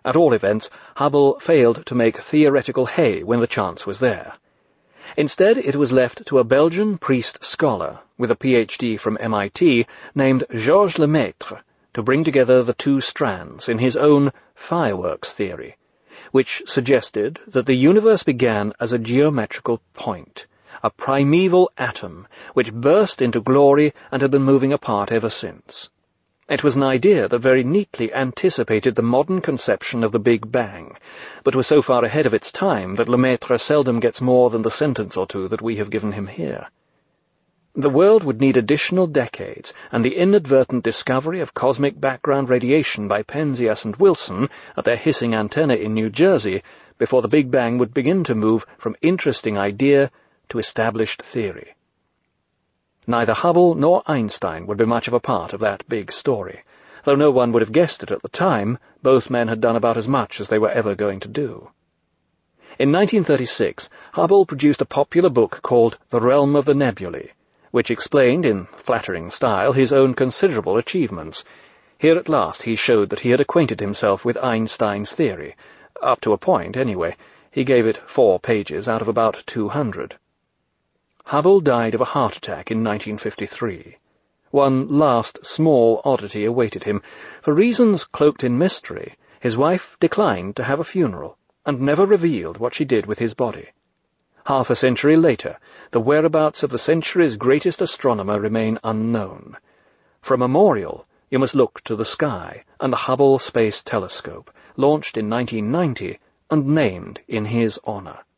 At all events, Hubble failed to make theoretical hay when the chance was there. Instead, it was left to a Belgian priest-scholar with a PhD from MIT named Georges Lemaitre to bring together the two strands in his own fireworks theory, which suggested that the universe began as a geometrical point, a primeval atom which burst into glory and had been moving apart ever since. It was an idea that very neatly anticipated the modern conception of the Big Bang, but was so far ahead of its time that Lemaitre seldom gets more than the sentence or two that we have given him here. The world would need additional decades, and the inadvertent discovery of cosmic background radiation by Penzias and Wilson at their hissing antenna in New Jersey before the Big Bang would begin to move from interesting idea to established theory. Neither Hubble nor Einstein would be much of a part of that big story. Though no one would have guessed it at the time, both men had done about as much as they were ever going to do. In 1936, Hubble produced a popular book called The Realm of the Nebulae, which explained, in flattering style, his own considerable achievements. Here at last he showed that he had acquainted himself with Einstein's theory. Up to a point, anyway. He gave it 4 pages out of about 200. Hubble died of a heart attack in 1953. One last small oddity awaited him. For reasons cloaked in mystery, his wife declined to have a funeral, and never revealed what she did with his body. Half a century later, the whereabouts of the century's greatest astronomer remain unknown. For a memorial, you must look to the sky and the Hubble Space Telescope, launched in 1990 and named in his honor.